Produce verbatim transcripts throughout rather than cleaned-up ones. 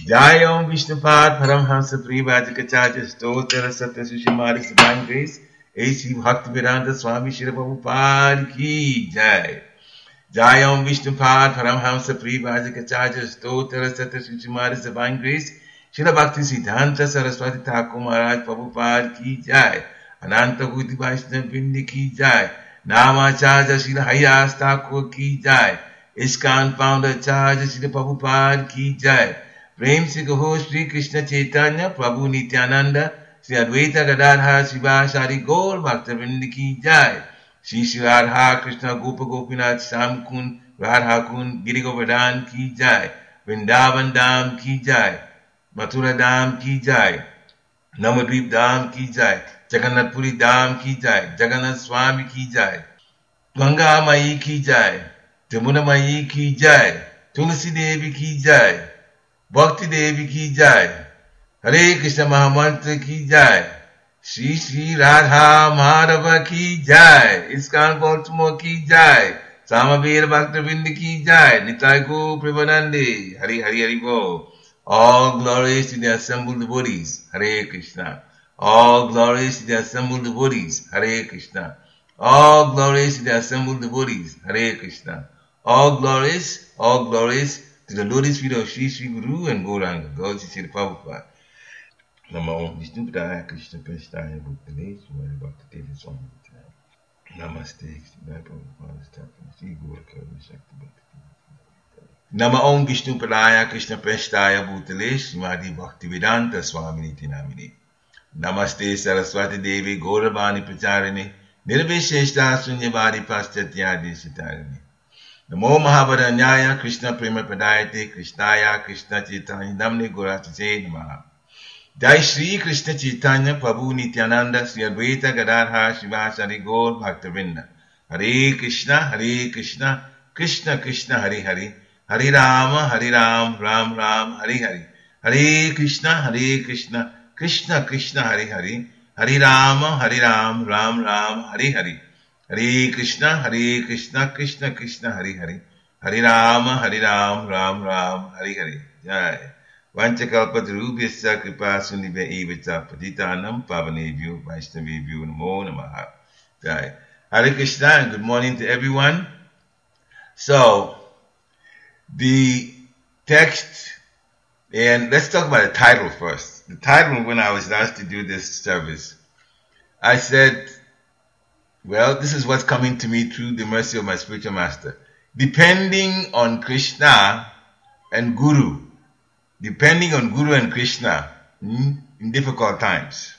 Jai Om Vishnupad Paramhamsa Privajikacharya Stotra Satya Sushimari Divine Grace A C Bhaktivedanta Swami Shri Prabhupada Ki Jai. Jai Om Vishnupad Paramhamsa Privajikacharya Stotra Satya Sushimari Divine Grace Shri Bhakti Siddhanta Saraswati Thakur Maharaj Prabhupada Ki Jai. Ananta Bhuti Vaishnava Vindi Ki Jai. Namacharya Shri Hayas Thakur Ki Jai. ISKCON Founder Acharya Shri Prabhupada Ki Jai. Prem Se Kaho Shri Krishna Chaitanya Prabhu Nityananda Shri Advaita Gadadhar Srivasari Gaur Bhaktavinda Ki Jai. Shri Shri Radha Krishna Gopa Gopinath Sham Kun Radha Kun Giri Govardhan Ki Jai. Vrindavan Dham Ki Jai. Mathura Dham Ki Jai. Namadvip Dham Ki Jai. Jagannath Puri Dham Ki Jai. Jagannath Swami Ki Jai. Ganga Mai Ki Jai. Jamuna Mai Ki Jai. Tulsi Devi Ki Jai. Bhakti Devi Ki Jai. Hare Krishna Mahamantra Ki Jai. Shri Shri Radha Madhava Ki Jai. ISKCON Baltimore Ki Jai. Samavir Bhaktavinda Ki Jai. Nitai Go Premanande. Hari Hari Hari Bo. All glories to the assembled devotees. Hare Krishna. All glories to the assembled devotees. Hare Krishna. All glories to the assembled devotees. Hare Krishna. All glories, all glories to the lotus feet of Shri Shri Guru and Gauranga, God Shri Shri Prabhupada. Namo Vishnu Padaya Krishna Prasthaya Bhutale Swami Bhakti Devi Swami Namaste Shri Prabhupada Shri Guru Karma Shakti Bhakti. Nama Om Vishnu Padaya Krishna Prasthaya Bhutale Srimati Bhaktivedanta Swami Niti Namine. Namaste Saraswati Devi Gauravani Pracharini Nirvisheshta Sunyavadi Paschatya Deshitarini. Namo Mahabharanyaya Krishna Prema Padayate Krishnaya Krishna Chaitanya Namne Gaurachite Namaha. Jai Shri Krishna Chaitanya Prabhu Nityananda Sri Advaita Gadadhar Srivasari Gaur Bhaktavinda. Hare Krishna Hare Krishna Krishna Krishna Hare Hare Hare Rama Hare Ram Ram Ram Hare Hare Hare Krishna Hare Krishna Krishna Krishna Hare Hare Hare Rama Hare Ram Ram Ram Hare Hare Hare Krishna, Hare Krishna, Krishna Krishna, Hare Hare, Hare Rama, Hare Ram, Ram Ram, Hare Hare. Jai. Vanchakalpatarubhyasya kripa sundibhya evacha patitanam pavanebhyo vaishnavebhyo namo namaha. Jai. Hare Krishna and good morning to everyone. So, the text, and let's talk about the title first. The title, when I was asked to do this service, I said, well, this is what's coming to me through the mercy of my spiritual master. Depending on Krishna and Guru. Depending on Guru and Krishna hmm, in difficult times.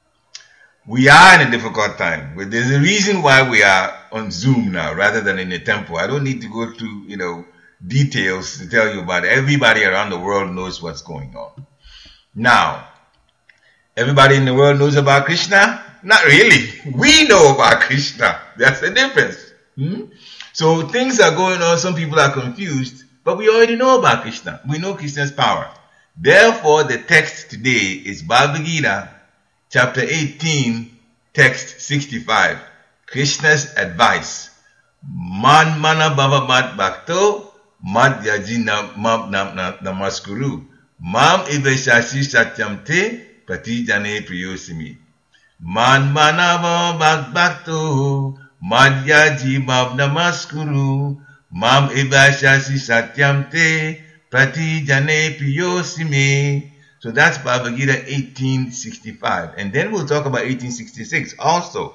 We are in a difficult time. But there's a reason why we are on Zoom now rather than in a temple. I don't need to go through, you know, details to tell you about it. Everybody around the world knows what's going on. Now, everybody in the world knows about Krishna? Not really. We know about Krishna. That's the difference. Hmm? So things are going on. Some people are confused. But we already know about Krishna. We know Krishna's power. Therefore, the text today is Bhagavad Gita, chapter eighteen, text sixty-five. Krishna's advice. Man mana bhava mad bhakto, mad yajina mam namaskuru. Mam iveshashi satyam te, pati jane priyosimi. Man manava bhak bhakto, mad yajimav namaskuru. Mam ivashyasi satyam te prati jane piyosime. So that's Bhagavad Gita eighteen sixty-five. And then we'll talk about eighteen sixty-six also.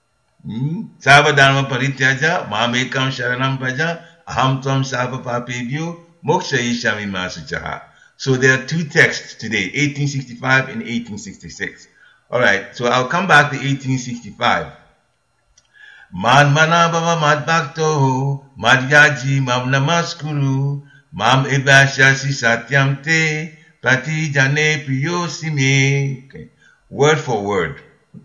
Sarva dharma parityaja mamekam sharanam praja aham tvam sarva papebhyo mokshayishami masuchaha. So there are two texts today, eighteen sixty-five and eighteen sixty-six. Alright, so I'll come back to eighteen sixty-five. Man mana bhava mad bhakto mad yaji mam namaskuru mam evashyasi satyam te prati jane priyosime. Okay. Word for word.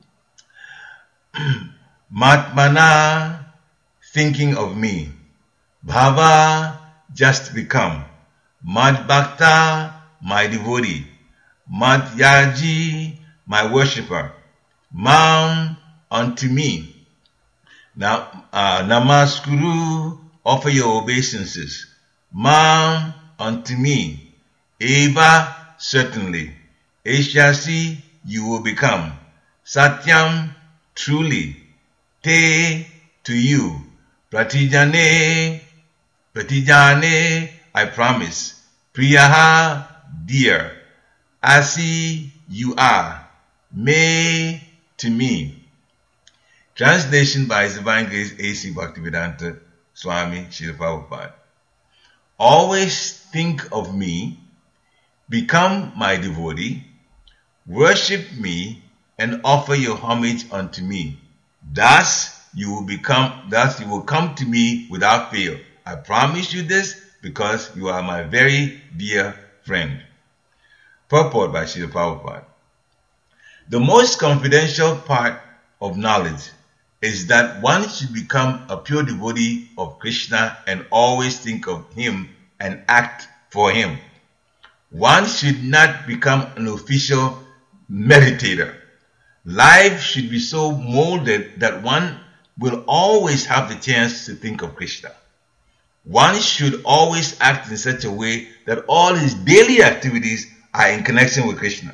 Matmana, thinking of me. Bhava, just become. Mad bhakta, my devotee. Mad yaji, my worshipper. Mam, unto me. Now, uh, namaskuru, offer your obeisances. Mam, unto me. Eva, certainly. Eshyasi, you will become. Satyam, truly. Te, to you. Pratijane, Pratijane, I promise. Priyaha, dear. Asi, you are. Me, to me. Translation by His Divine Grace A C Bhaktivedanta Swami Srila Prabhupada. Always think of me, become my devotee, worship me, and offer your homage unto me. Thus you will become, thus you will come to me without fail. I promise you this because you are my very dear friend. Purport by Srila Prabhupada. The most confidential part of knowledge is that one should become a pure devotee of Krishna and always think of him and act for him. One should not become an official meditator. Life should be so molded that one will always have the chance to think of Krishna. One should always act in such a way that all his daily activities are in connection with Krishna.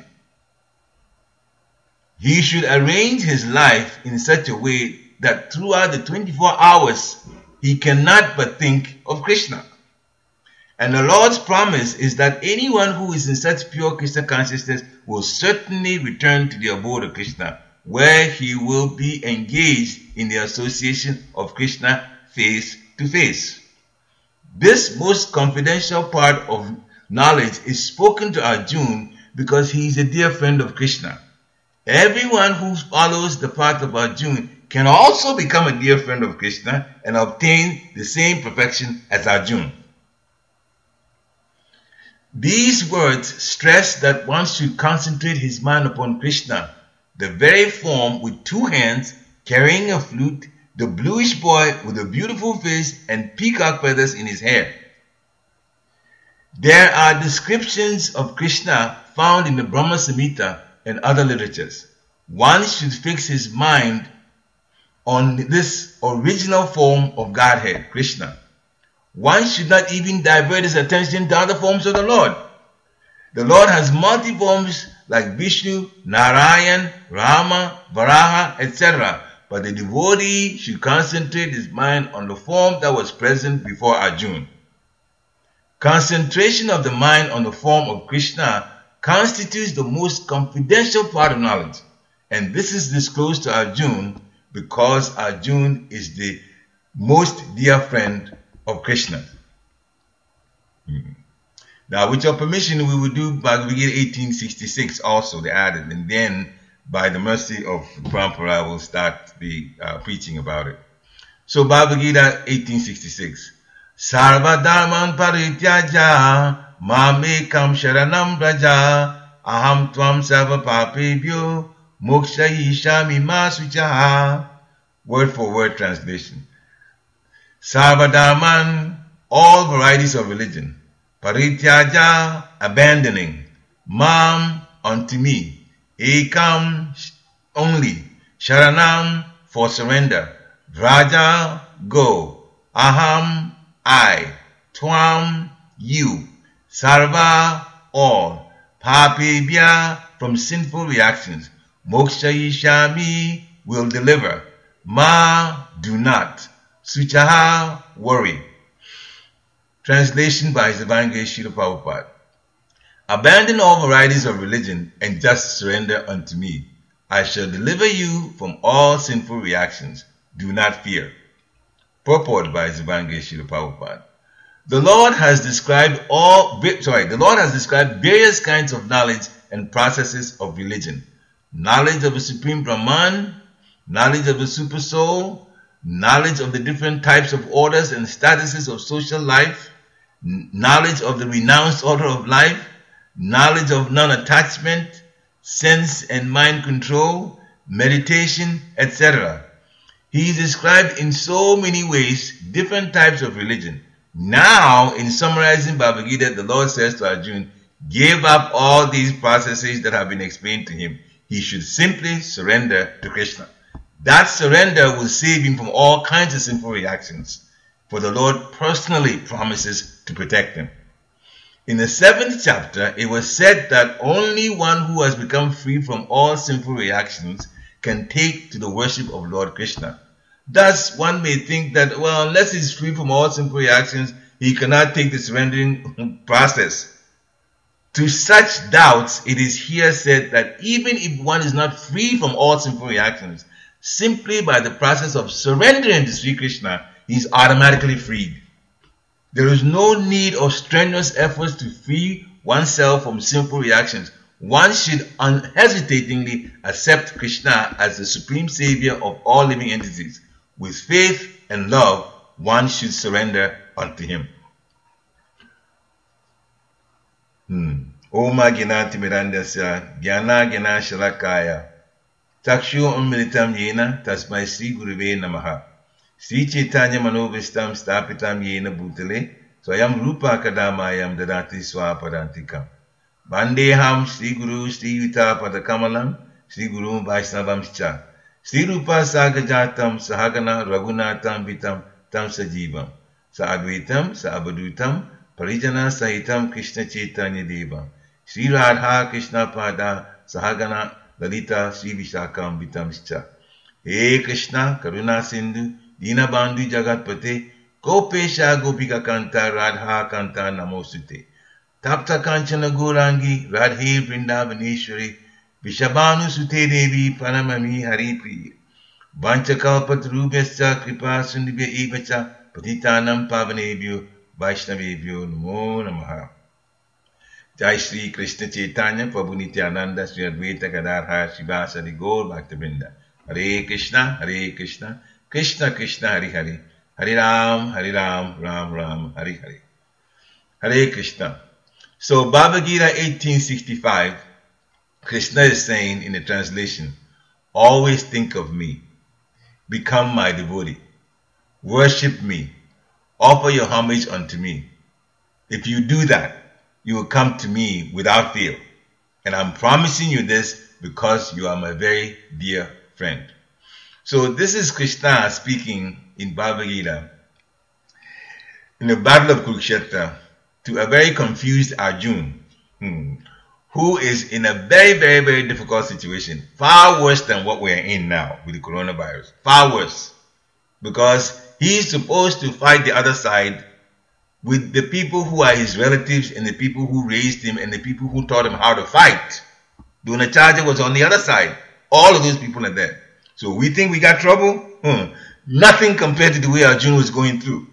He should arrange his life in such a way that throughout the twenty-four hours, he cannot but think of Krishna. And the Lord's promise is that anyone who is in such pure Krishna consciousness will certainly return to the abode of Krishna, where he will be engaged in the association of Krishna face to face. This most confidential part of knowledge is spoken to Arjuna because he is a dear friend of Krishna. Everyone who follows the path of Arjuna can also become a dear friend of Krishna and obtain the same perfection as Arjuna. These words stress that one should concentrate his mind upon Krishna, the very form with two hands carrying a flute, the bluish boy with a beautiful face and peacock feathers in his hair. There are descriptions of Krishna found in the Brahma Samhita and other literatures. One should fix his mind on this original form of Godhead, Krishna. One should not even divert his attention to other forms of the Lord. The Lord has multi-forms like Vishnu, Narayan, Rama, Varaha, et cetera. But the devotee should concentrate his mind on the form that was present before Arjuna. Concentration of the mind on the form of Krishna constitutes the most confidential part of knowledge. And this is disclosed to Arjuna because Arjuna is the most dear friend of Krishna. Hmm. Now, with your permission, we will do Bhagavad Gita eighteen sixty-six also, the added, and then by the mercy of Parampara, I will start the uh, preaching about it. So, Bhagavad Gita eighteen sixty-six. Sarva dharman parityaja mamekam sharanam braja aham tvam sarva papebhyo mokshayishami ma suchaha. Word for word translation. Sarva dharman, all varieties of religion. Parityaja, abandoning. Mam, unto me. Ekam, only. Sharanam, for surrender. Vraja, go. Aham, I. Tvam, you. Sarva, all. Papebhya, from sinful reactions. Mokshayishami, will deliver. Ma, do not. Suchaha, worry. Translation by His Divine Grace Srila Prabhupada. Abandon all varieties of religion and just surrender unto me. I shall deliver you from all sinful reactions. Do not fear. Purport by His Divine Grace Srila Prabhupada. The Lord has described all, sorry, the Lord has described various kinds of knowledge and processes of religion. Knowledge of the Supreme Brahman, knowledge of the Super Soul, knowledge of the different types of orders and statuses of social life, knowledge of the renounced order of life, knowledge of non-attachment, sense and mind control, meditation, et cetera. He is described in so many ways different types of religion. Now, in summarizing Bhagavad Gita, the Lord says to Arjuna, give up all these processes that have been explained to him. He should simply surrender to Krishna. That surrender will save him from all kinds of sinful reactions, for the Lord personally promises to protect him. In the seventh chapter, it was said that only one who has become free from all sinful reactions can take to the worship of Lord Krishna. Thus, one may think that, well, unless he's free from all sinful reactions, he cannot take the surrendering process. To such doubts, it is here said that even if one is not free from all sinful reactions, simply by the process of surrendering to Sri Krishna, he is automatically freed. There is no need of strenuous efforts to free oneself from sinful reactions. One should unhesitatingly accept Krishna as the supreme savior of all living entities. With faith and love, one should surrender unto him. Hmm. Oma Ginati Mirandasya Gyana Gina Shalakaya Takshu Umilitam Yena Tasmai Sri Guruve Namaha Sri Chaitanya Manovistam Stapitam Yena Bhutale Swayam Rupa Kadamayam Dadati Swapadantikam Bandeham Sri Guru Sri Yuta Padakamalam Sri Guru Vaishnavam Cha Sri Rupa Sagajatam Sahagana Raghunatam Vitam Tam Sajivam Sa Advaitam Sa Abadhutam Parijana Sahitam Krishna Chaitanya Devam Sri Radha Krishna Pada Sahagana Lalita Sri Vishakam Vitamscha. He Krishna Karuna Sindhu Dina Bandhu Jagatpate Gopesha Gopika Kanta Radha Kanta Namosute Tapta Kanchana Gorangi Radhe Vrindavaneshwari Vishabhanu Sute Devi Panamami Hari Priya Vanchakalpat Rubhascha Kripa Sundibhya Evacha Patitanam Pavanebhyo Vaishnavebhyo Namo Namaha. Jai Shri Krishna Chaitanya Prabhu Nityananda Sri Advaita Gadadhar Shivasari Gaur Bhaktivinoda. Hare Krishna, Hare Krishna, Krishna Krishna, Hare Hare, Hare Ram, Hare Ram, Ram Ram, Hare Hare. Hare Krishna. So Bhagavad Gita eighteen sixty-five, Krishna is saying in the translation, always think of me, become my devotee, worship me, offer your homage unto me. If you do that, you will come to me without fail. And I'm promising you this because you are my very dear friend. So this is Krishna speaking in Bhagavad Gita in the battle of Kurukshetra to a very confused Arjuna, hmm, who is in a very, very, very difficult situation. Far worse than what we're in now with the coronavirus. Far worse. Because he's supposed to fight the other side with the people who are his relatives and the people who raised him and the people who taught him how to fight. Dronacharya was on the other side. All of those people are there. So we think we got trouble? Hmm. Nothing compared to the way Arjuna was going through.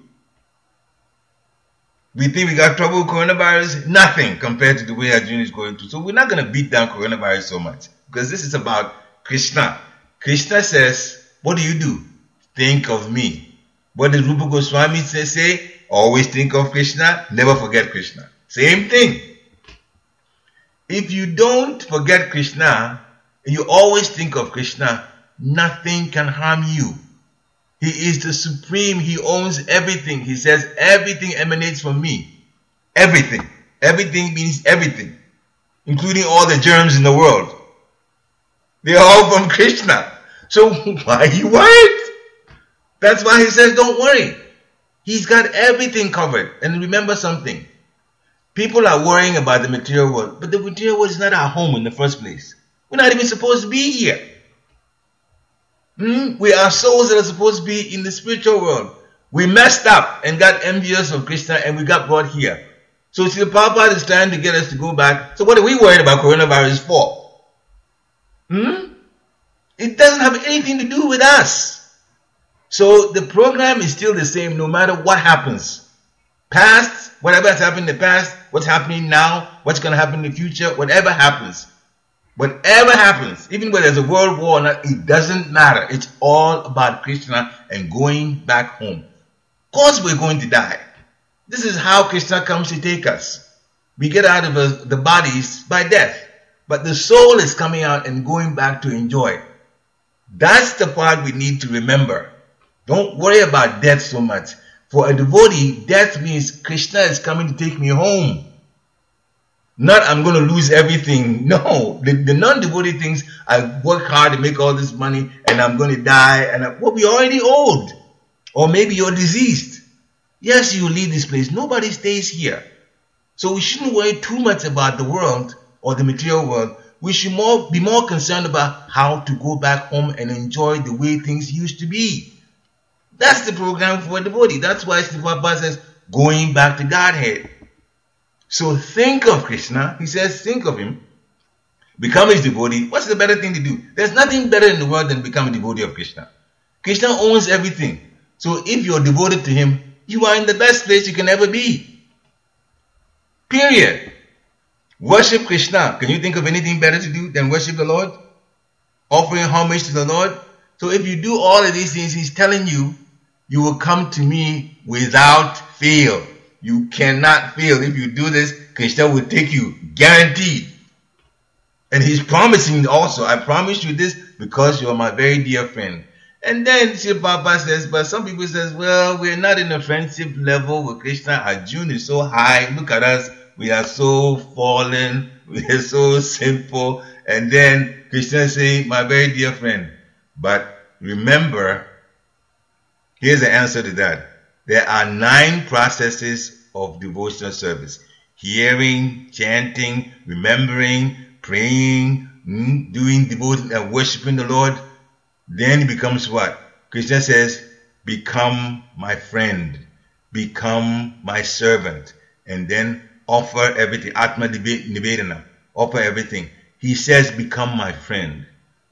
We think we got trouble with coronavirus? Nothing compared to the way Arjuna is going through. So we're not going to beat down coronavirus so much because this is about Krishna. Krishna says, what do you do? Think of me. What did Rupa Goswami say? say? Always think of Krishna, never forget Krishna. Same thing. If you don't forget Krishna, and you always think of Krishna, nothing can harm you. He is the supreme. He owns everything. He says everything emanates from me. Everything. Everything means everything, including all the germs in the world. They are all from Krishna. So why are you worried? That's why he says don't worry. He's got everything covered. And remember something. People are worrying about the material world, but the material world is not our home in the first place. We're not even supposed to be here. Hmm? We are souls that are supposed to be in the spiritual world. We messed up and got envious of Krishna and we got brought here. So Srila Prabhupada is trying to get us to go back. So what are we worried about coronavirus for? Hmm? It doesn't have anything to do with us. So the program is still the same no matter what happens. Past, whatever has happened in the past, what's happening now, what's going to happen in the future, whatever happens. Whatever happens, even when there's a world war or not, it doesn't matter. It's all about Krishna and going back home. Of course we're going to die. This is how Krishna comes to take us. We get out of the bodies by death. But the soul is coming out and going back to enjoy. That's the part we need to remember. Don't worry about death so much. For a devotee, death means Krishna is coming to take me home. Not I'm going to lose everything. No. The, the non-devotee thinks I work hard to make all this money and I'm going to die. And I, well, we already old. Or maybe you're diseased. Yes, you leave this place. Nobody stays here. So we shouldn't worry too much about the world or the material world. We should more be more concerned about how to go back home and enjoy the way things used to be. That's the program for the body. That's why Srila Prabhupada says, going back to Godhead. So think of Krishna. He says, think of him. Become his devotee. What's the better thing to do? There's nothing better in the world than become a devotee of Krishna. Krishna owns everything. So if you're devoted to him, you are in the best place you can ever be. Period. Worship Krishna. Can you think of anything better to do than worship the Lord? Offering homage to the Lord. So if you do all of these things, he's telling you, you will come to me without fail. You cannot fail. If you do this, Krishna will take you. Guaranteed. And he's promising also, I promise you this because you are my very dear friend. And then Srila Prabhupada says, but some people says, well, we're not in a friendship level with Krishna. Arjuna is so high. Look at us. We are so fallen. We are so sinful. And then Krishna is saying, my very dear friend. But remember, here's the answer to that. There are nine processes of devotional service. Hearing, chanting, remembering, praying, mm, doing devotion and worshiping the Lord. Then it becomes what? Krishna says, become my friend. Become my servant. And then offer everything. Atma Nivedana. Offer everything. He says, become my friend.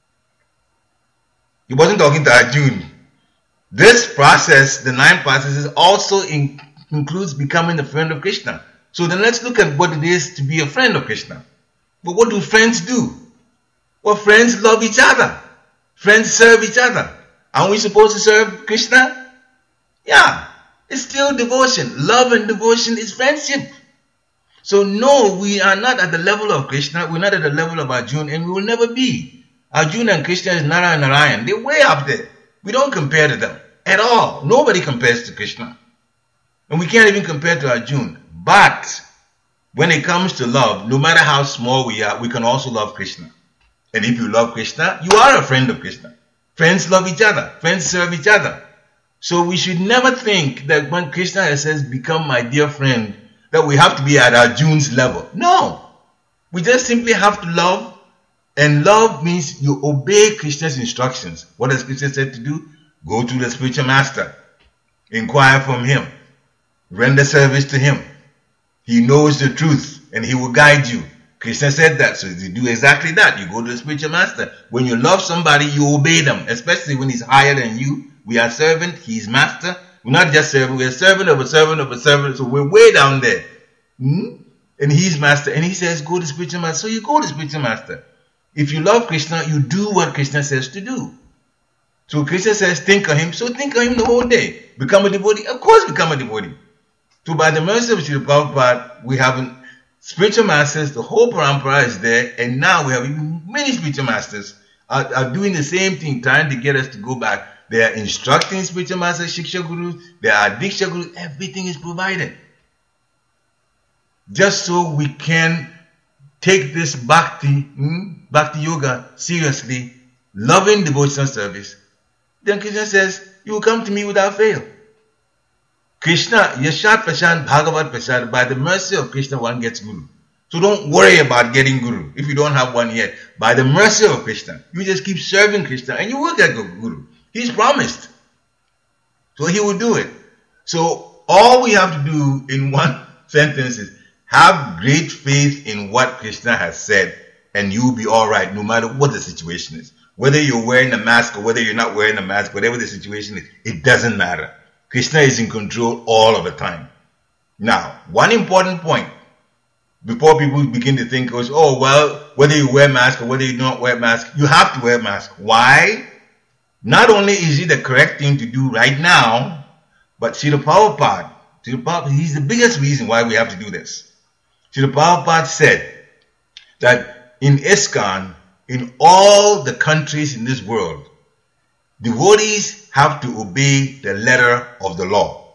He wasn't talking to Arjuna. This process, the nine processes, also in, includes becoming a friend of Krishna. So then let's look at what it is to be a friend of Krishna. But what do friends do? Well, friends love each other. Friends serve each other. Aren't we supposed to serve Krishna? Yeah. It's still devotion. Love and devotion is friendship. So no, we are not at the level of Krishna. We're not at the level of Arjuna, and we will never be. Arjuna and Krishna is Nara and Narayan. They're way up there. We don't compare to them at all. Nobody compares to Krishna. And we can't even compare to Arjuna. But when it comes to love, no matter how small we are, we can also love Krishna. And if you love Krishna, you are a friend of Krishna. Friends love each other. Friends serve each other. So we should never think that when Krishna says, become my dear friend, that we have to be at Arjuna's level. No. We just simply have to love. And love means you obey Krishna's instructions. What does Krishna said to do? Go to the spiritual master. Inquire from him. Render service to him. He knows the truth and he will guide you. Krishna said that. So you do exactly that. You go to the spiritual master. When you love somebody, you obey them. Especially when he's higher than you. We are servant. He's master. We're not just servant. We're servant of a servant of a servant. So we're way down there. Hmm? And he's master. And he says, go to the spiritual master. So you go to the spiritual master. If you love Krishna, you do what Krishna says to do. So Krishna says, think of him. So think of him the whole day. Become a devotee. Of course, become a devotee. So by the mercy of Srila Prabhupada, we have spiritual masters. The whole parampara is there. And now we have even many spiritual masters are, are doing the same thing, trying to get us to go back. They are instructing spiritual masters, Shiksha Gurus. They are Diksha Gurus. Everything is provided. Just so we can take this bhakti, hmm, bhakti yoga seriously, loving devotional service. Then Krishna says, you will come to me without fail. Krishna, Yashat Prashant, Bhagavat Prashant, by the mercy of Krishna, one gets Guru. So don't worry about getting Guru if you don't have one yet. By the mercy of Krishna, you just keep serving Krishna and you will get Guru. He's promised. So he will do it. So all we have to do in one sentence is have great faith in what Krishna has said and you will be alright no matter what the situation is. Whether you're wearing a mask or whether you're not wearing a mask, whatever the situation is, it doesn't matter. Krishna is in control all of the time. Now, one important point before people begin to think, oh, well, whether you wear a mask or whether you don't wear a mask, you have to wear a mask. Why? Not only is it the correct thing to do right now, but Srila Prabhupada, Srila Prabhupada, he's the biggest reason why we have to do this. Srila Prabhupada said that in ISKCON, in all the countries in this world, devotees have to obey the letter of the law.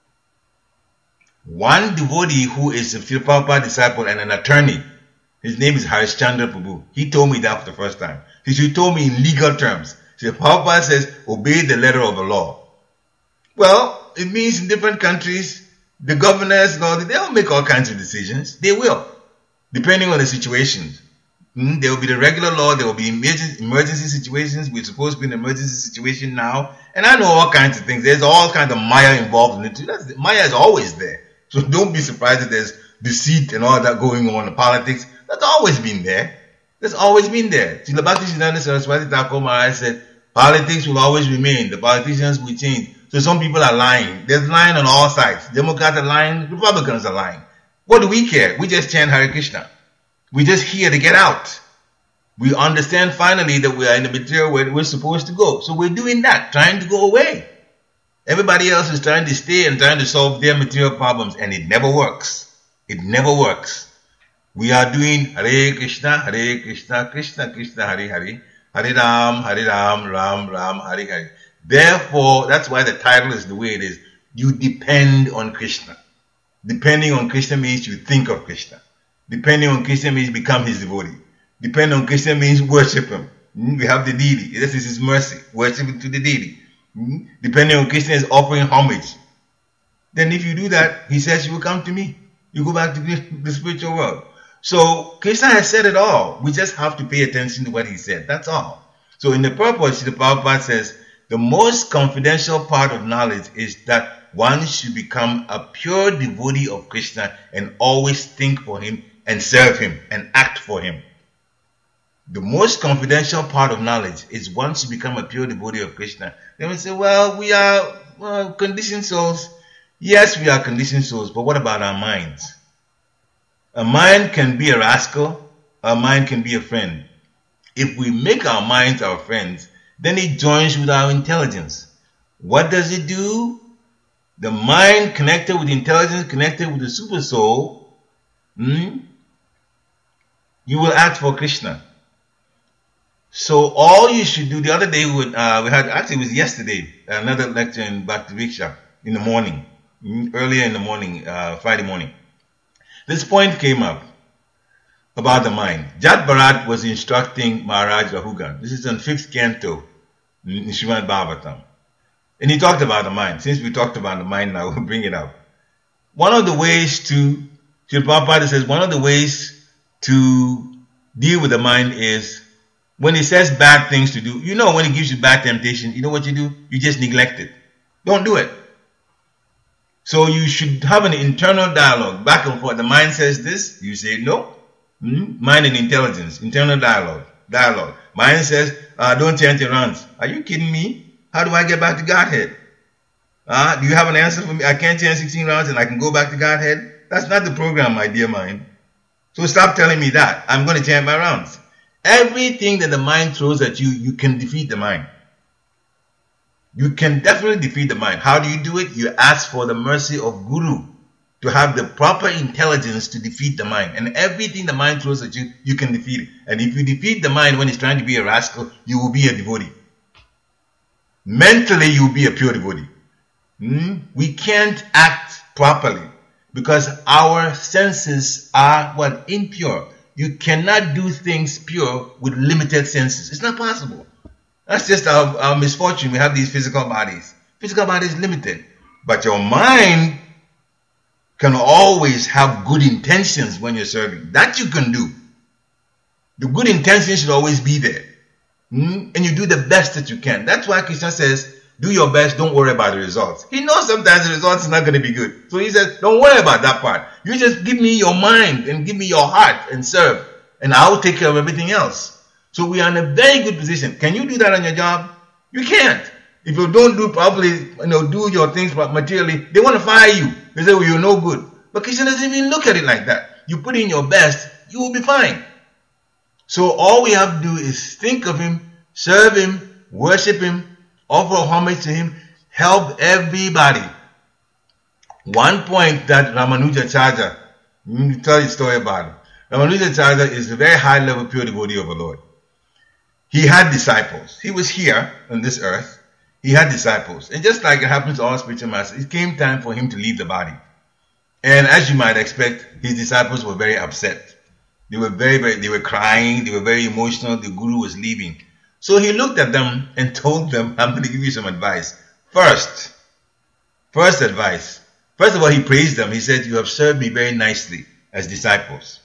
One devotee who is a Srila Prabhupada disciple and an attorney, his name is Harishchandra Prabhu. He told me that for the first time. He told me in legal terms. Srila Prabhupada says, obey the letter of the law. Well, it means in different countries, The governors and all that, they'll make all kinds of decisions. They will, depending on the situation. Mm, there will be the regular law. There will be emergency, emergency situations. We're supposed to be in an emergency situation now. And I know all kinds of things. There's all kinds of Maya involved in it too. That's, Maya is always there. So don't be surprised that there's deceit and all that going on in politics. That's always been there. That's always been there. Silabati Shinanda Saraswati Thakur Maharaj said, politics will always remain. The politicians will change. So some people are lying. There's lying on all sides. Democrats are lying. Republicans are lying. What do we care? We just chant Hare Krishna. We're just here to get out. We understand finally that we are in the material where we're supposed to go. So we're doing that, trying to go away. Everybody else is trying to stay and trying to solve their material problems, and it never works. It never works. We are doing Hare Krishna, Hare Krishna, Krishna Krishna, Hare Hare, Hare Ram, Hare Ram, Ram Ram, Hare Hare. Therefore, that's why the title is the way it is. You depend on Krishna. Depending on Krishna means you think of Krishna. Depending on Krishna means become his devotee. Depending on Krishna means worship him. We have the deity. This is his mercy. Worship to the deity. Depending on Krishna is offering homage. Then if you do that, he says you will come to me. You go back to the spiritual world. So Krishna has said it all. We just have to pay attention to what he said. That's all. So in the purpose, the Prabhupada says, the most confidential part of knowledge is that one should become a pure devotee of Krishna and always think for him and serve him and act for him. The most confidential part of knowledge is one should become a pure devotee of Krishna. Then we say, well, we are well, conditioned souls. Yes, we are conditioned souls, but what about our minds? A mind can be a rascal. A mind can be a friend. If we make our minds our friends, then it joins with our intelligence. What does it do? The mind connected with intelligence, connected with the super soul, hmm, you will act for Krishna. So all you should do, the other day we, uh, we had, actually it was yesterday, another lecture in Bhakti Viksha in the morning, earlier in the morning, uh, Friday morning. This point came up about the mind. Jat Bharat was instructing Maharaj Rahugan. This is in fifth canto in Srimad Bhagavatam. And he talked about the mind. Since we talked about the mind now, we'll bring it up. One of the ways to, Srila Prabhupada says, one of the ways to deal with the mind is when he says bad things to do. You know, when he gives you bad temptation, you know what you do? You just neglect it. Don't do it. So you should have an internal dialogue, back and forth. The mind says this, you say no. Hmm? Mind and intelligence, internal dialogue. Dialogue. Mind says, uh, don't chant your rounds. Are you kidding me? How do I get back to Godhead? Uh, do you have an answer for me? I can't chant sixteen rounds and I can go back to Godhead? That's not the program, my dear mind. So stop telling me that. I'm going to chant my rounds. Everything that the mind throws at you, you can defeat the mind. You can definitely defeat the mind. How do you do it? You ask for the mercy of Guru to have the proper intelligence to defeat the mind. And everything the mind throws at you, you can defeat it. And if you defeat the mind when it's trying to be a rascal, you will be a devotee. Mentally, you will be a pure devotee. Hmm? We can't act properly because our senses are what? Impure. You cannot do things pure with limited senses. It's not possible. That's just our, our misfortune. We have these physical bodies. Physical body is limited. But your mind can always have good intentions when you're serving. That you can do. The good intention should always be there. Hmm? And you do the best that you can. That's why Krishna says, do your best, don't worry about the results. He knows sometimes the results is not going to be good. So he says, don't worry about that part. You just give me your mind and give me your heart and serve. And I'll take care of everything else. So we are in a very good position. Can you do that on your job? You can't. If you don't do properly, you know, do your things materially, they want to fire you. They say, well, you're no good. But Krishna doesn't even look at it like that. You put in your best, you will be fine. So all we have to do is think of him, serve him, worship him, offer homage to him, help everybody. One point that Ramanujacharya, let me tell you a story about him. Ramanujacharya is a very high level pure devotee of the Lord. He had disciples. He was here on this earth. He had disciples. And just like it happens to all spiritual masters, it came time for him to leave the body. And as you might expect, his disciples were very upset. They were very, very, they were crying. They were very emotional. The Guru was leaving. So he looked at them and told them, I'm going to give you some advice. First, first advice, First of all, he praised them. He said, you have served me very nicely as disciples.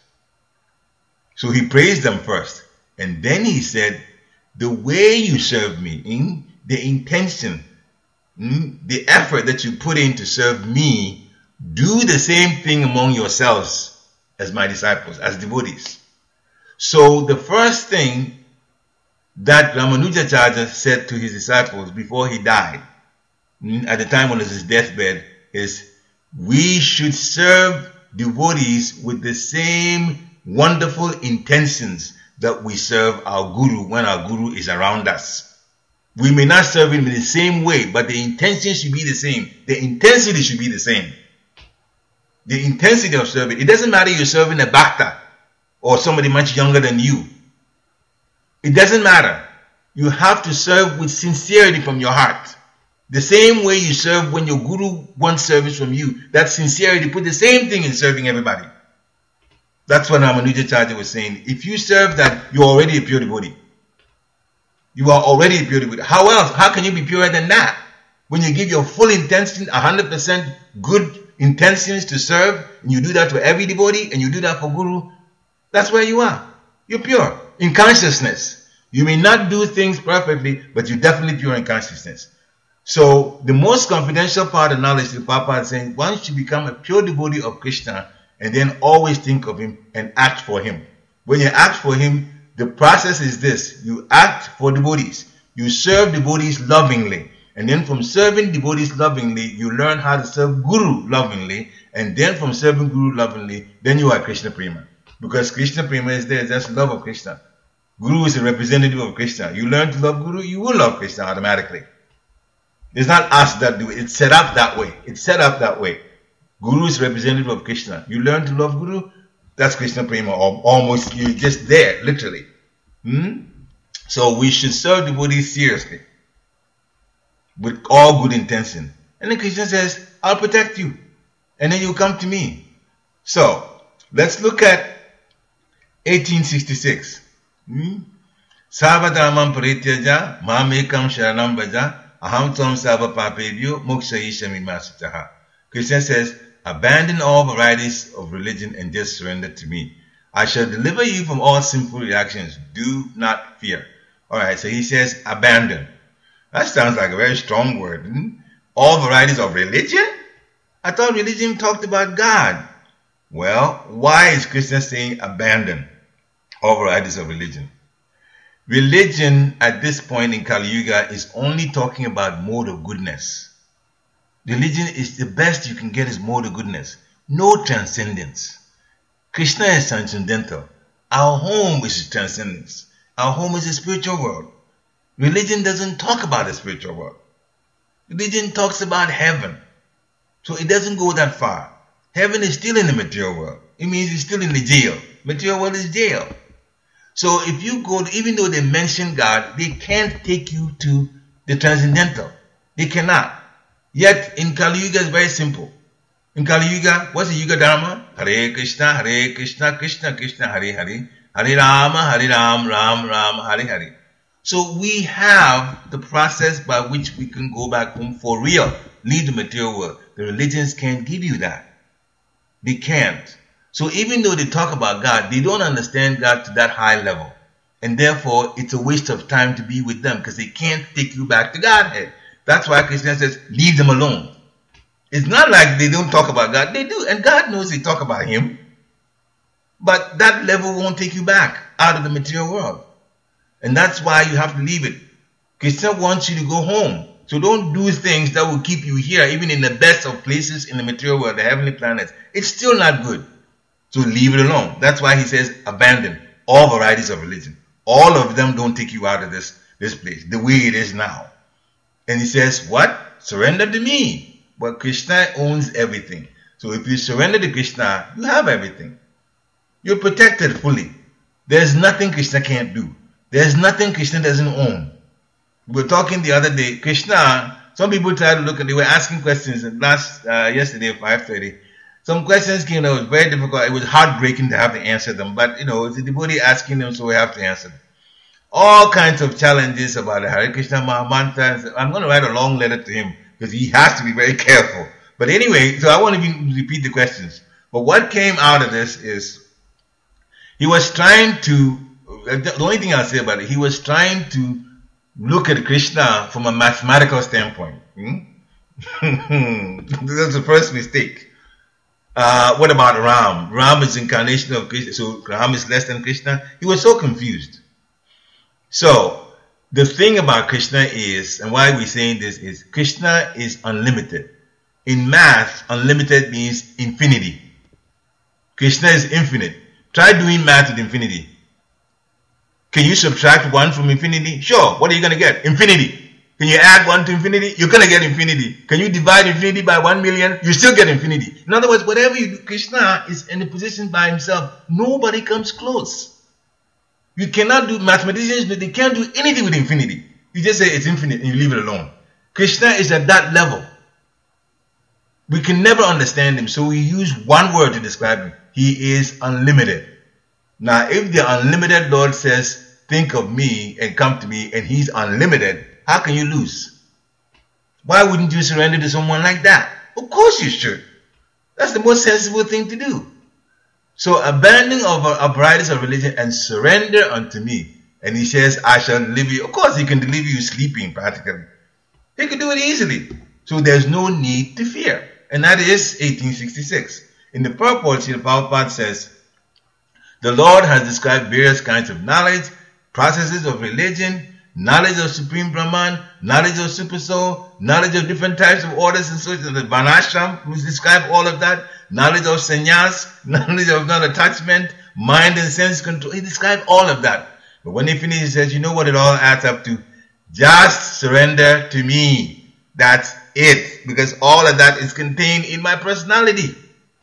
So he praised them first. And then he said, the way you serve me, in the intention, in the effort that you put in to serve me, do the same thing among yourselves as my disciples, as devotees. So the first thing that Ramanujacharya said to his disciples before he died, at the time on his deathbed, is we should serve devotees with the same wonderful intentions that we serve our Guru when our Guru is around us. We may not serve him in the same way, but the intention should be the same. The intensity should be the same. The intensity of serving. It doesn't matter you're serving a bhakta or somebody much younger than you. It doesn't matter. You have to serve with sincerity from your heart. The same way you serve when your Guru wants service from you. That sincerity, put the same thing in serving everybody. That's what Ramanujacharya was saying. If you serve that, you're already a pure devotee. You are already a pure devotee. How else? How can you be purer than that? When you give your full intention, one hundred percent good intentions to serve, and you do that to every devotee, and you do that for Guru, that's where you are. You're pure in consciousness. You may not do things perfectly, but you're definitely pure in consciousness. So the most confidential part of knowledge, the Prabhupada is saying, once you become a pure devotee of Krishna, and then always think of him and act for him. When you act for him, the process is this. You act for devotees. You serve devotees lovingly. And then from serving devotees lovingly, you learn how to serve Guru lovingly. And then from serving Guru lovingly, then you are Krishna Prema. Because Krishna Prema is there, that's love of Krishna. Guru is a representative of Krishna. You learn to love Guru, you will love Krishna automatically. It's not us that do it. It's set up that way. It's set up that way. Guru is representative of Krishna. You learn to love Guru, that's Krishna Prema. Or almost, you're just there, literally. Hmm? So we should serve devotees seriously, with all good intention. And then Krishna says, I'll protect you. And then you come to me. So, let's look at eighteen sixty-six. Hmm? Sarvadhamam parityaja, mamekam sharanam vaja, aham tvam sarva papebhyo, moksha ishami masutaha. Krishna says, abandon all varieties of religion and just surrender to me. I shall deliver you from all sinful reactions. Do not fear. Alright, so he says, abandon. That sounds like a very strong word. Hmm? All varieties of religion? I thought religion talked about God. Well, why is Krishna saying abandon all varieties of religion? Religion at this point in Kali Yuga is only talking about mode of goodness. Religion is the best you can get is mode of goodness. No transcendence. Krishna is transcendental. Our home is transcendence. Our home is a spiritual world. Religion doesn't talk about the spiritual world. Religion talks about heaven. So it doesn't go that far. Heaven is still in the material world. It means it's still in the jail. Material world is jail. So if you go, even though they mention God, they can't take you to the transcendental. They cannot. Yet in Kali Yuga it's very simple. In Kali Yuga, what's the Yuga Dharma? Hare Krishna, Hare Krishna, Krishna Krishna, Hare Hare, Hare Rama, Hare Ram, Ram Ram, Hare Hare. So we have the process by which we can go back home for real, leave the material world. The religions can't give you that. They can't. So even though they talk about God, they don't understand God to that high level. And therefore, it's a waste of time to be with them because they can't take you back to Godhead. That's why Krishna says, leave them alone. It's not like they don't talk about God. They do. And God knows they talk about Him. But that level won't take you back out of the material world. And that's why you have to leave it. Krishna wants you to go home. So don't do things that will keep you here, even in the best of places in the material world, the heavenly planets. It's still not good. So leave it alone. That's why he says abandon all varieties of religion. All of them don't take you out of this, this place, the way it is now. And he says, what? Surrender to me. But Krishna owns everything. So if you surrender to Krishna, you have everything. You're protected fully. There's nothing Krishna can't do. There's nothing Krishna doesn't own. We were talking the other day, Krishna, some people tried to look and they were asking questions last, uh, yesterday at five thirty. Some questions came that was very difficult. It was heartbreaking to have to answer them. But, you know, it's the devotee asking them, so we have to answer them. All kinds of challenges about the Hare Krishna Mahamantra. I'm going to write a long letter to him because he has to be very careful. But anyway, so I won't even repeat the questions. But what came out of this is he was trying to, the only thing I'll say about it, he was trying to look at Krishna from a mathematical standpoint. Hmm? That's the first mistake. Uh, what about Ram? Ram is incarnation of Krishna, so Ram is less than Krishna. He was so confused. So, the thing about Krishna is, and why we're saying this is, Krishna is unlimited. In math, unlimited means infinity. Krishna is infinite. Try doing math with infinity. Can you subtract one from infinity? Sure. What are you going to get? Infinity. Can you add one to infinity? You're going to get infinity. Can you divide infinity by one million? You still get infinity. In other words, whatever you do, Krishna is in a position by himself. Nobody comes close. You cannot do, mathematicians, they can't do anything with infinity. You just say it's infinite and you leave it alone. Krishna is at that level. We can never understand him, so we use one word to describe him. He is unlimited. Now, if the unlimited Lord says, think of me and come to me, and he's unlimited, how can you lose? Why wouldn't you surrender to someone like that? Of course you should. That's the most sensible thing to do. So abandoning of a varieties of religion and surrender unto me. And he says, I shall deliver you. Of course he can deliver you sleeping practically. He can do it easily. So there's no need to fear. And that is eighteen sixty-six. In the purport, Srila Prabhupada says, the Lord has described various kinds of knowledge, processes of religion, knowledge of Supreme Brahman, knowledge of Super Soul, knowledge of different types of orders and so on. The Varnashram, we describe all of that. Knowledge of sannyas, knowledge of non-attachment, mind and sense control. He described all of that. But when he finishes, he says, you know what it all adds up to? Just surrender to me. That's it. Because all of that is contained in my personality.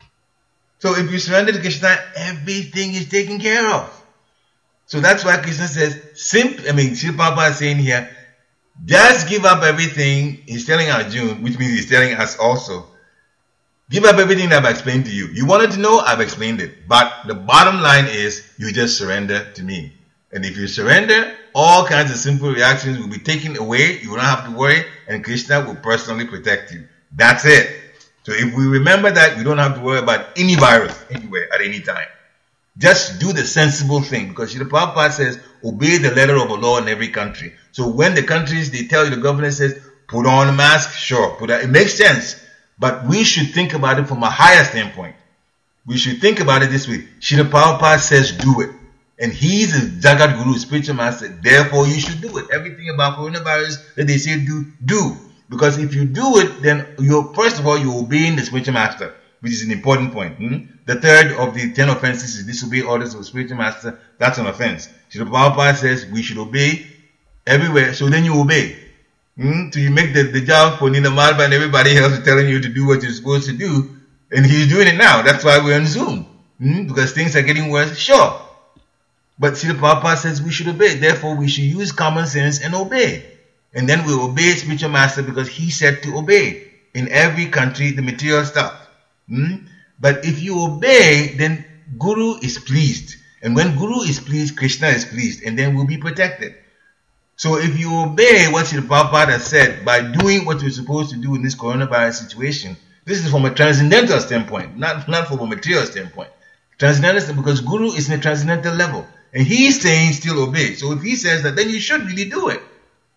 So if you surrender to Krishna, everything is taken care of. So that's why Krishna says, simple, I mean, Srila Prabhupada is saying here, just give up everything. He's telling Arjuna, which means he's telling us also. Give up everything that I've explained to you. You wanted to know, I've explained it. But the bottom line is, you just surrender to me. And if you surrender, all kinds of simple reactions will be taken away. You will not have to worry. And Krishna will personally protect you. That's it. So if we remember that, you don't have to worry about any virus anywhere at any time. Just do the sensible thing. Because Srila Prabhupada says, obey the letter of the law in every country. So when the countries, they tell you, the government says, put on a mask, sure. Put on, it makes sense. But we should think about it from a higher standpoint. We should think about it this way. Srila Prabhupada says do it. And he's a Jagat Guru, spiritual master. Therefore, you should do it. Everything about coronavirus that they say do, do. Because if you do it, then you're, first of all, you're obeying the spiritual master, which is an important point. Hmm? The third of the ten offenses is disobey orders of the spiritual master. That's an offense. Srila Prabhupada says we should obey everywhere. So then you obey. Hmm? So you make the, the job for Nina Malva and everybody else telling you to do what you're supposed to do. And he's doing it now. That's why we're on Zoom. Hmm? Because things are getting worse. Sure. But Srila Prabhupada says we should obey. Therefore, we should use common sense and obey. And then we obey spiritual master because he said to obey. In every country, the material stuff. Hmm? But if you obey, then Guru is pleased. And when Guru is pleased, Krishna is pleased. And then we'll be protected. So if you obey what Srila Prabhupada has said by doing what you're supposed to do in this coronavirus situation, this is from a transcendental standpoint, not, not from a material standpoint. Transcendental, because Guru is in a transcendental level. And he's saying still obey. So if he says that, then you should really do it.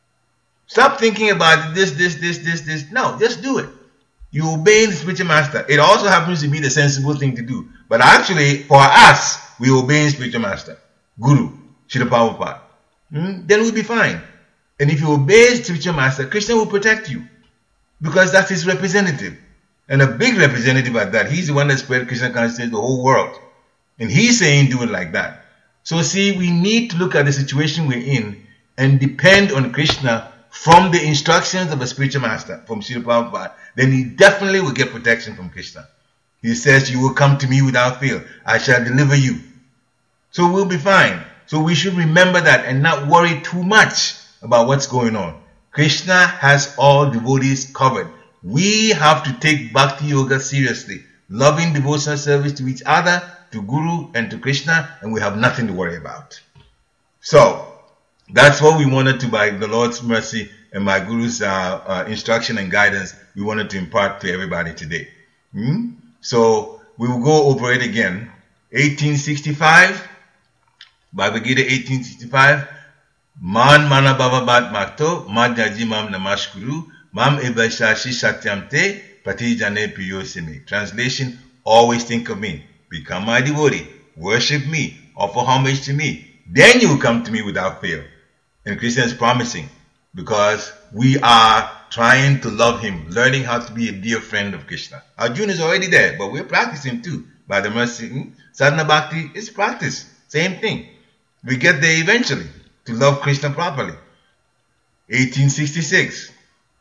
Stop thinking about this, this, this, this, this. No, just do it. You obey the spiritual master. It also happens to be the sensible thing to do. But actually, for us, we obey spiritual master, Guru, Srila Prabhupada. Hmm? Then we'll be fine. And if you obey spiritual master, Krishna will protect you. Because that's his representative. And a big representative at that. He's the one that spread Krishna consciousness to the whole world. And he's saying do it like that. So see, we need to look at the situation we're in and depend on Krishna from the instructions of a spiritual master, from Srila Prabhupada. Then he definitely will get protection from Krishna. He says, you will come to me without fear. I shall deliver you. So we'll be fine. So we should remember that and not worry too much about what's going on. Krishna has all devotees covered. We have to take Bhakti Yoga seriously. Loving devotional service to each other, to Guru and to Krishna, and we have nothing to worry about. So, that's what we wanted to, by the Lord's mercy, and my Guru's uh, uh, instruction and guidance we wanted to impart to everybody today. Hmm? So we will go over it again. eighteen sixty-five, Bhagavad Gita eighteen sixty-five. Man mana bhava bat makto, madhyaji mam namashkuru, mam ebashashi satyamte, pati jane piyosime. Translation, always think of me. Become my devotee. Worship me. Offer homage to me. Then you will come to me without fail. And Krishna is promising, because we are trying to love him, learning how to be a dear friend of Krishna. Arjuna is already there, but we're practicing too. By the mercy, sadhana bhakti is practice. Same thing. We get there eventually to love Krishna properly. eighteen sixty-six.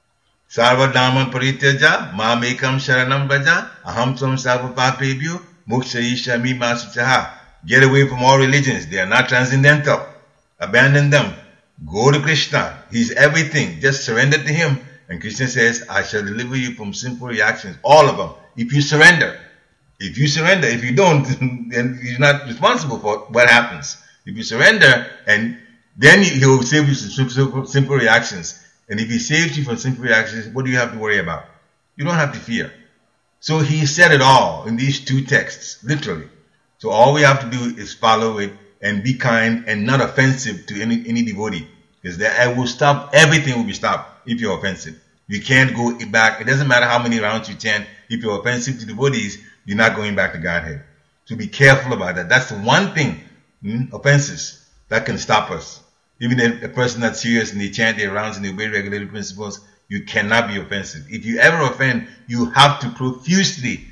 Sarva dharma parityaja, mam ekam sharanam vraja, aham tvam sarva papebhyo, moksha ishami masuchaha. Get away from all religions. They are not transcendental. Abandon them. Go to Krishna. He's everything. Just surrender to him. And Krishna says, I shall deliver you from sinful reactions. All of them. If you surrender. If you surrender. If you don't, then you're not responsible for what happens. If you surrender, and then he will save you from simple reactions. And if he saves you from simple reactions, what do you have to worry about? You don't have to fear. So he said it all in these two texts, literally. So all we have to do is follow it and be kind and not offensive to any, any devotee. Because that will stop, everything will be stopped if you're offensive. You can't go back. It doesn't matter how many rounds you chant. If you're offensive to devotees, you're not going back to Godhead. So be careful about that. That's the one thing, hmm, offenses, that can stop us. Even a, a person that's serious and they chant their rounds and they obey regulated principles, you cannot be offensive. If you ever offend, you have to profusely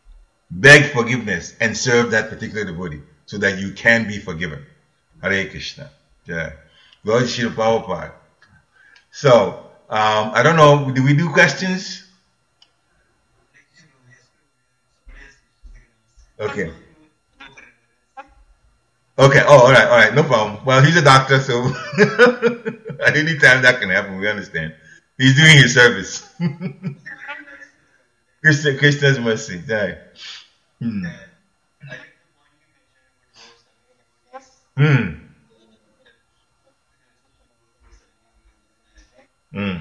beg forgiveness and serve that particular devotee so that you can be forgiven. Hare Krishna. Yeah. Lord Srila Prabhupada. So, um, I don't know, do we do questions? Okay. Okay, oh, alright, alright, no problem. Well, he's a doctor, so at any time that can happen, we understand. He's doing his service. Krishna, Krishna's mercy. Right. Hmm. Hmm. Hmm.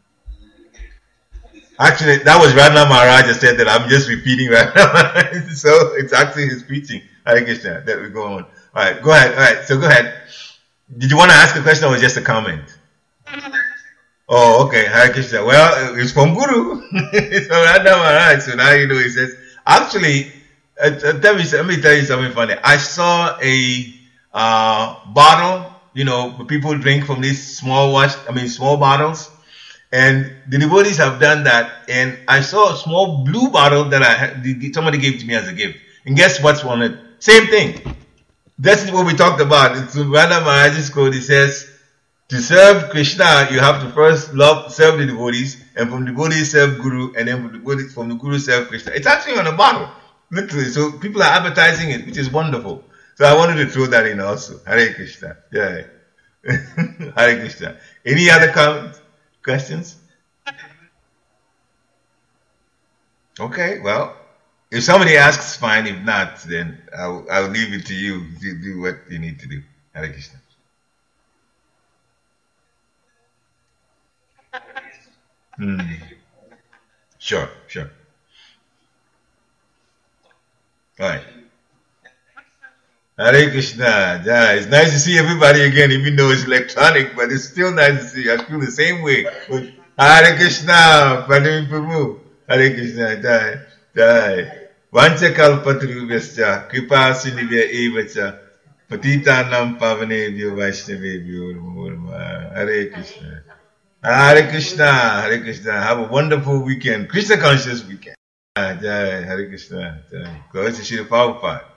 Actually, that was Radha Maharaj said that. I'm just repeating Radha. So it's actually his preaching. Hare Krishna. That we go on. Alright, go ahead. Alright, so go ahead. Did you want to ask a question or was it just a comment? Oh, okay. Hare Krishna. Well, it's from Guru. It's from Radha Maharaj. So now you know he says, actually, uh, uh, tell me, let me tell you something funny. I saw a uh, bottle, you know, people drink from these small wash, I mean, small bottles. And the devotees have done that. And I saw a small blue bottle that I had, somebody gave to me as a gift. And guess what's on it? Same thing. That's what we talked about. It's Radha Maharaj's code. It says, to serve Krishna, you have to first love, serve the devotees, and from the devotees serve Guru, and then from the devotees, from the Guru serve Krishna. It's actually on a bottle, literally. So people are advertising it, which is wonderful. So I wanted to throw that in also. Hare Krishna. Yeah. Hare Krishna. Any other comments, questions? Okay, well, if somebody asks, fine. If not, then I'll, I'll leave it to you to do what you need to do. Hare Krishna. Hmm. Sure, sure. All right. Hare Krishna. Yeah, it's nice to see everybody again, even though it's electronic, but it's still nice to see you. I feel the same way. Hare Krishna. Padmi Prabhu. Hare Krishna. Jai. Jai. Vancha kalpatrubhyascha kripa sinivya evacha patitanam pavanebhyo vaishnavebhyo namo namaha. Hare Krishna. Hare Krishna, Hare Krishna. Have a wonderful weekend. Krishna conscious weekend. Jai, Hare Krishna. Jai. Glory to Srila Prabhupada.